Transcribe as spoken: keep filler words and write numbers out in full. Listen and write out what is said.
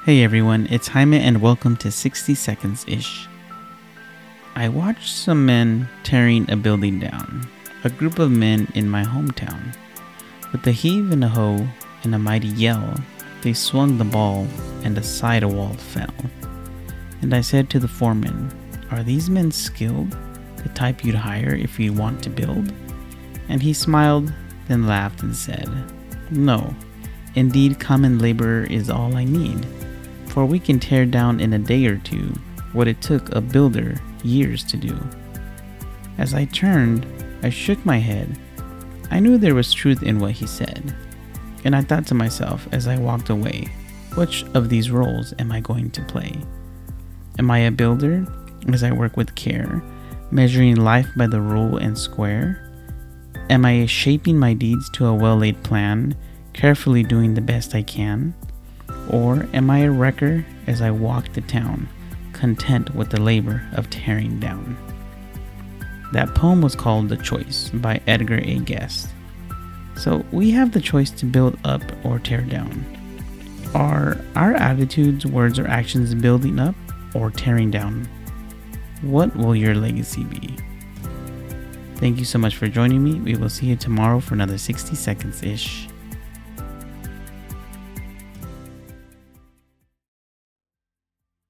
Hey everyone, it's Jaime and welcome to sixty Seconds Ish. I watched some men tearing a building down, a group of men in my hometown. With a heave and a hoe and a mighty yell, they swung the ball and a side wall fell. And I said to the foreman, "Are these men skilled, the type you'd hire if you want to build?" And he smiled, then laughed and said, "No, indeed common laborer is all I need. For we can tear down in a day or two what it took a builder years to do." As I turned, I shook my head. I knew there was truth in what he said, and I thought to myself as I walked away, which of these roles am I going to play? Am I a builder, as I work with care, measuring life by the rule and square? Am I shaping my deeds to a well-laid plan, carefully doing the best I can? Or am I a wrecker as I walk the town, content with the labor of tearing down? That poem was called The Choice by Edgar A. Guest. So we have the choice to build up or tear down. Are our attitudes, words, or actions building up or tearing down? What will your legacy be? Thank you so much for joining me. We will see you tomorrow for another sixty Seconds Ish.